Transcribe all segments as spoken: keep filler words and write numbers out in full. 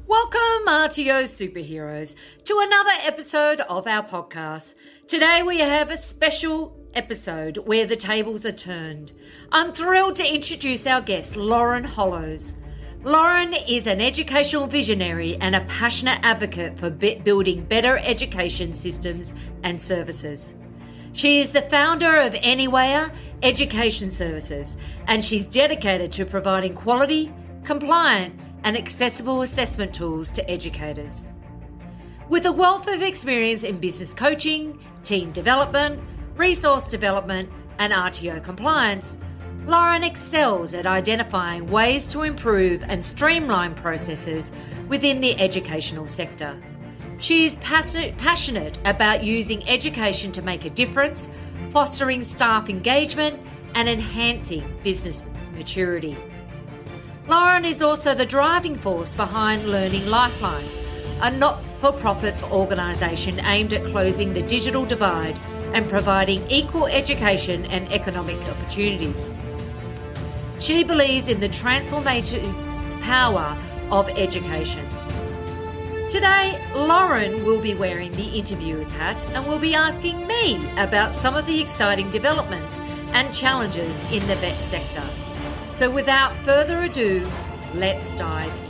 Welcome, R T O superheroes, to another episode of our podcast. Today we have a special episode where the tables are turned. I'm thrilled to introduce our guest, Lauren Hollows. Lauren is an educational visionary and a passionate advocate for building better education systems and services. She is the founder of Anywhere Education Services, and she's dedicated to providing quality, compliant, and accessible assessment tools to educators. With a wealth of experience in business coaching, team development, resource development, and R T O compliance, Lauren excels at identifying ways to improve and streamline processes within the educational sector. She is passionate, passionate about using education to make a difference, fostering staff engagement, and enhancing business maturity. Lauren is also the driving force behind Learning Lifelines, a not-for-profit organisation aimed at closing the digital divide and providing equal education and economic opportunities. She believes in the transformative power of education. Today, Lauren will be wearing the interviewer's hat and will be asking me about some of the exciting developments and challenges in the vet sector. So without further ado, let's dive in.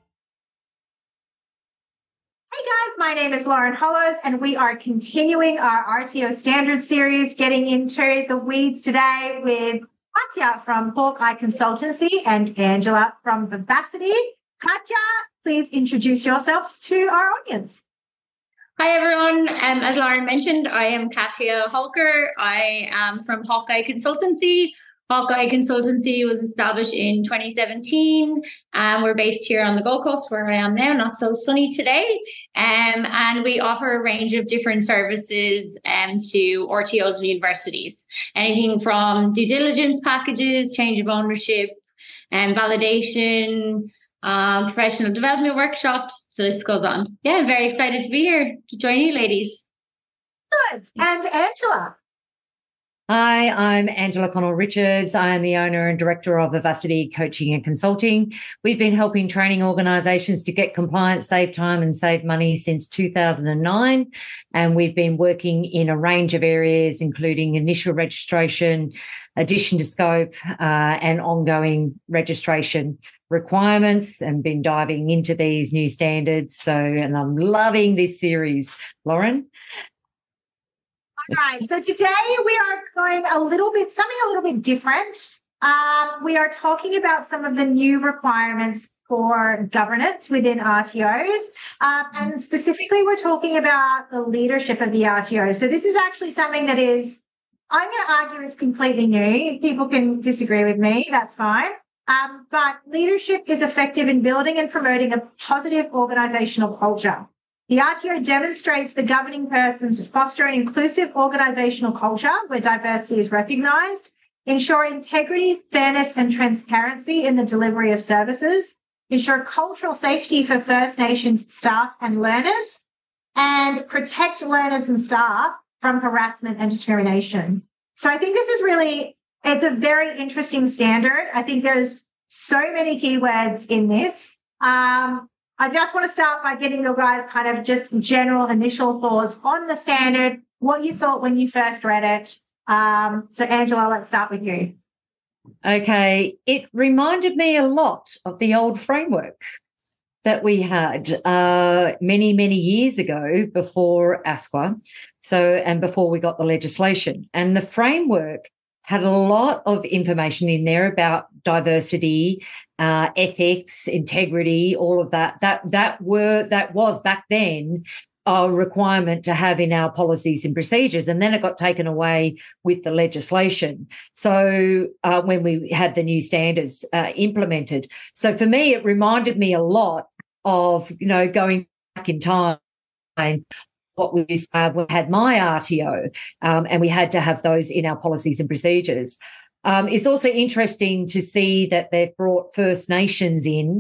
Hey guys, my name is Lauren Hollows and we are continuing our R T O Standards series, getting into the weeds today with Katya from Hawkeye Consultancy and Angela from Vivacity. Katya, please introduce yourselves to our audience. Hi everyone, um, as Lauren mentioned, I am Katya Holker. I am from Hawkeye Consultancy. Hawkeye Consultancy was established in twenty seventeen. Um, we're based here on the Gold Coast, where I am now, not so sunny today. Um, and we offer a range of different services um, to R T Os and universities. Anything from due diligence packages, change of ownership, and validation, um, professional development workshops. So this goes on. Yeah, I'm very excited to be here to join you, ladies. Good. And Angela. Hi, I'm Angela Connell-Richards. I am the owner and director of Vivacity Coaching and Consulting. We've been helping training organisations to get compliant, save time and save money since two thousand nine. And we've been working in a range of areas, including initial registration, addition to scope, uh, and ongoing registration requirements, and been diving into these new standards. So, and I'm loving this series. Lauren? All right, so today we are going a little bit, something a little bit different. Um, we are talking about some of the new requirements for governance within R T Os. Um, and specifically, we're talking about the leadership of the R T O. So this is actually something that is, I'm going to argue is completely new. People can disagree with me, that's fine. Um, but leadership is effective in building and promoting a positive organisational culture. The R T O demonstrates the governing persons foster an inclusive organisational culture where diversity is recognised, ensure integrity, fairness and transparency in the delivery of services, ensure cultural safety for First Nations staff and learners, and protect learners and staff from harassment and discrimination. So I think this is really, it's a very interesting standard. I think there's so many keywords in this. Um, I just want to start by getting your guys kind of just general initial thoughts on the standard, what you thought when you first read it. Um, so, Angela, let's start with you. Okay. It reminded me a lot of the old framework that we had uh, many, many years ago before ASQA, so and before we got the legislation. And the framework had a lot of information in there about diversity, uh, ethics, integrity, all of that. That that were that was back then a requirement to have in our policies and procedures, and then it got taken away with the legislation. So uh, when we had the new standards uh, implemented, so for me, it reminded me a lot of you know going back in time. What we used to have, we had my R T O, um, and we had to have those in our policies and procedures. Um, it's also interesting to see that they've brought First Nations in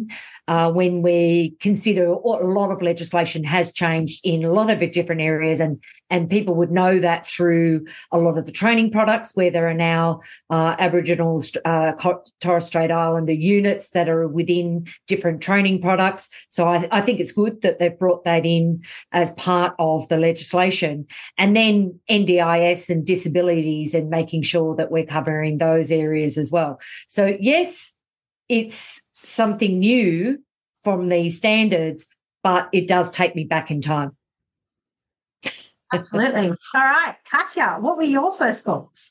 uh, when we consider a lot of legislation has changed in a lot of different areas, and, and people would know that through a lot of the training products where there are now uh, Aboriginal uh, Torres Strait Islander units that are within different training products. So I, I think it's good that they've brought that in as part of the legislation. And then N D I S and disabilities and making sure that we're covering those areas as well. So yes, it's something new from these standards, but it does take me back in time. Absolutely. All right, Katya, what were your first thoughts?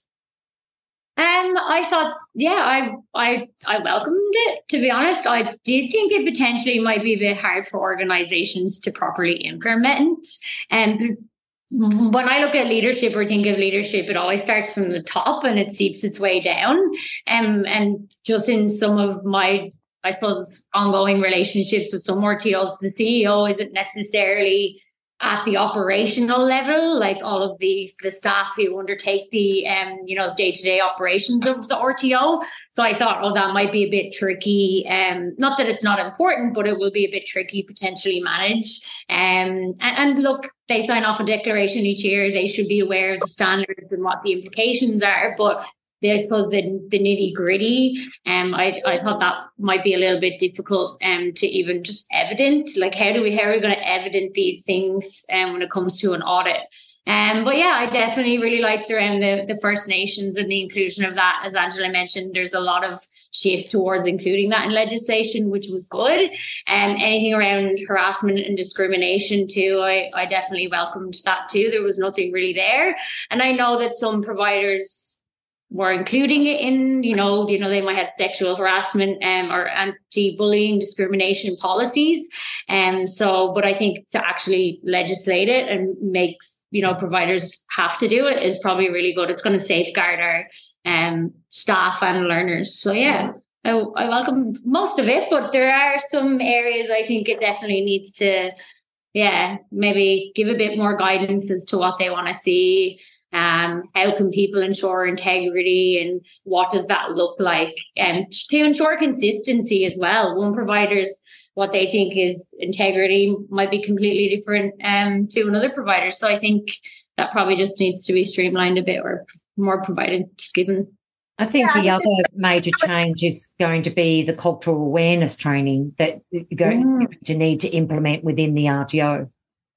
Um, I thought, yeah, I, I, I welcomed it. To be honest, I did think it potentially might be a bit hard for organisations to properly implement. And um, when I look at leadership or think of leadership, it always starts from the top and it seeps its way down. Um, and just in some of my, I suppose, ongoing relationships with some R T Os, the C E O isn't necessarily at the operational level, like all of the the staff who undertake the um you know day-to-day operations of the R T O. So I thought, oh, that might be a bit tricky. Um, not that it's not important, but it will be a bit tricky potentially manage. Um, and, and look, they sign off a declaration each year. They should be aware of the standards and what the implications are. But I suppose the, the nitty gritty, um, I I thought that might be a little bit difficult um to even just evident. Like how do we how are we going to evident these things um when it comes to an audit? Um, but yeah, I definitely really liked around the, the First Nations and the inclusion of that. As Angela mentioned, there's a lot of shift towards including that in legislation, which was good. And um, anything around harassment and discrimination too, I, I definitely welcomed that too. There was nothing really there. And I know that some providers were including it in, you know, you know, they might have sexual harassment um, or anti-bullying discrimination policies. And um, so, but I think to actually legislate it and makes, you know, providers have to do it is probably really good. It's going to safeguard our um, staff and learners. So yeah, I, I welcome most of it, but there are some areas I think it definitely needs to, yeah, maybe give a bit more guidance as to what they want to see. Um, how can people ensure integrity and what does that look like? And to ensure consistency as well. One provider's what they think is integrity might be completely different um, to another provider. So I think that probably just needs to be streamlined a bit or more providence given. I think yeah, the I other think major change is going to be the cultural awareness training that you're going mm. to need to implement within the R T O.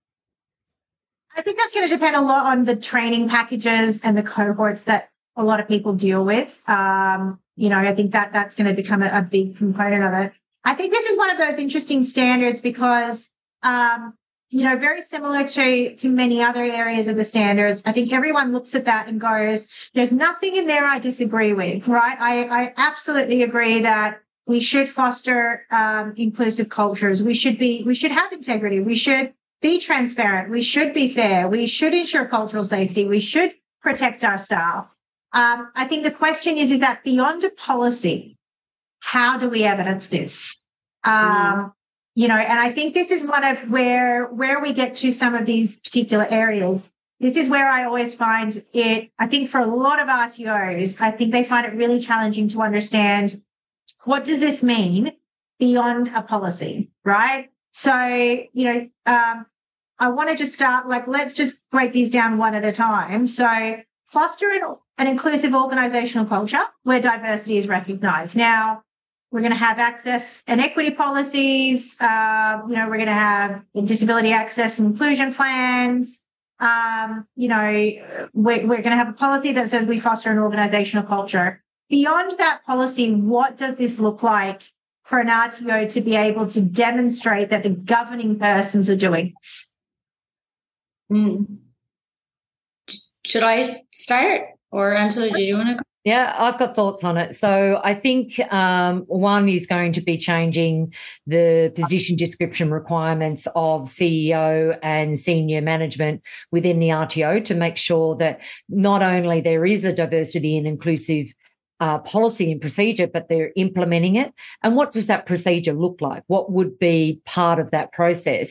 I think that's going to depend a lot on the training packages and the cohorts that a lot of people deal with. Um, you know, I think that that's going to become a, a big component of it. I think this is one of those interesting standards because, um, you know, very similar to, to many other areas of the standards, I think everyone looks at that and goes, there's nothing in there I disagree with, right? I, I absolutely agree that we should foster um, inclusive cultures. We should be, we should have integrity. We should be transparent. We should be fair. We should ensure cultural safety. We should protect our staff. Um, I think the question is, is that beyond a policy, how do we evidence this? Um, mm. You know, and I think this is one of where, where we get to some of these particular areas. This is where I always find it, I think for a lot of R T Os, I think they find it really challenging to understand what does this mean beyond a policy, right? So, you know, um, I want to just start, like, let's just break these down one at a time. So foster an, an inclusive organizational culture where diversity is recognized. Now, we're going to have access and equity policies. Uh, you know, we're going to have disability access and inclusion plans. Um, you know, we're, we're going to have a policy that says we foster an organizational culture. Beyond that policy, what does this look like for an R T O to be able to demonstrate that the governing persons are doing this? Mm. Should I start? Or Angela, do you want to go? Yeah, I've got thoughts on it. So I think um, one is going to be changing the position description requirements of C E O and senior management within the R T O to make sure that not only there is a diversity and inclusive Uh, policy and procedure, but they're implementing it. And what does that procedure look like? What would be part of that process?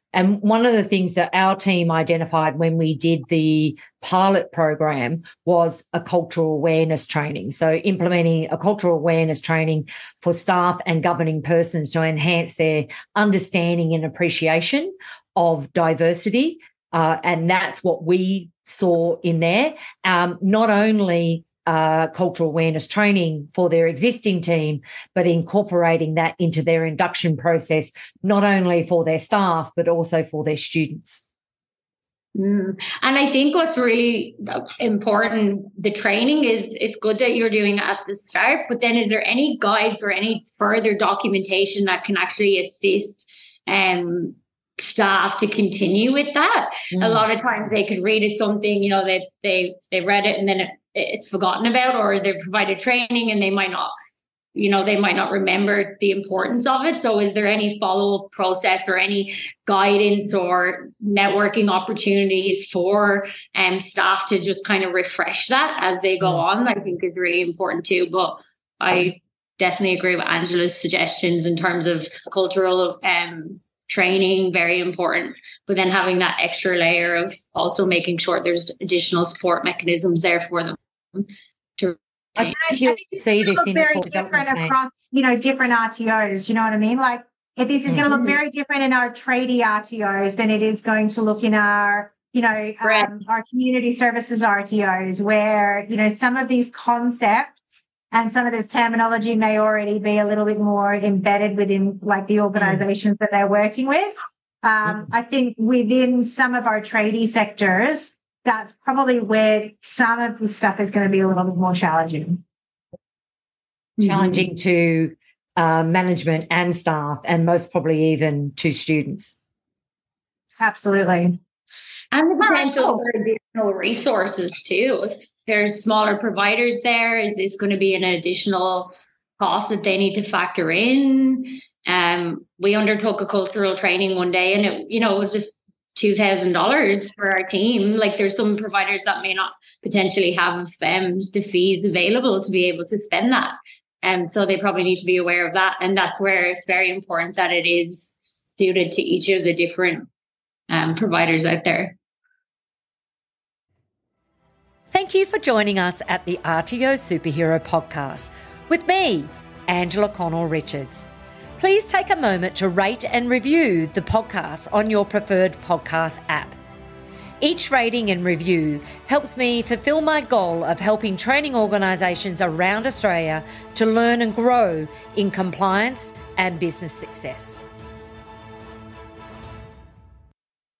And one of the things that our team identified when we did the pilot program was a cultural awareness training. So implementing a cultural awareness training for staff and governing persons to enhance their understanding and appreciation of diversity. Uh, and that's what we saw in there. Um, not only Uh, cultural awareness training for their existing team, but incorporating that into their induction process, not only for their staff, but also for their students. Mm. And I think what's really important, the training is, it's good that you're doing it at the start, but then is there any guides or any further documentation that can actually assist um, staff to continue with that? Mm. A lot of times they could read it something, you know, they, they, they read it and then it, it's forgotten about, or they've provided training and they might not, you know, they might not remember the importance of it. So is there any follow-up process or any guidance or networking opportunities for um, staff to just kind of refresh that as they go on? I think is really important too. But I definitely agree with Angela's suggestions in terms of cultural um, training, very important. But then having that extra layer of also making sure there's additional support mechanisms there for them. To I think you'll see this in very different across, you know, different R T Os. You know what I mean? Like, if this is mm-hmm. going to look very different in our tradie R T Os than it is going to look in our, you know, um, our community services R T Os, where, you know, some of these concepts and some of this terminology may already be a little bit more embedded within, like, the organizations mm-hmm. that they're working with. Um, mm-hmm. I think within some of our tradie sectors, that's probably where some of the stuff is going to be a little bit more challenging. Challenging mm-hmm. to uh, management and staff, and most probably even to students. Absolutely. And the potential for additional resources too. If there's smaller providers there, is this going to be an additional cost that they need to factor in? Um, we undertook a cultural training one day, and it, you know, it was a two thousand dollars for our team. Like, there's some providers that may not potentially have um, the fees available to be able to spend that. And um, so they probably need to be aware of that. And that's where it's very important that it is suited to each of the different um, providers out there. Thank you for joining us at the R T O Superhero Podcast with me, Angela Connell-Richards. Please take a moment to rate and review the podcast on your preferred podcast app. Each rating and review helps me fulfill my goal of helping training organisations around Australia to learn and grow in compliance and business success.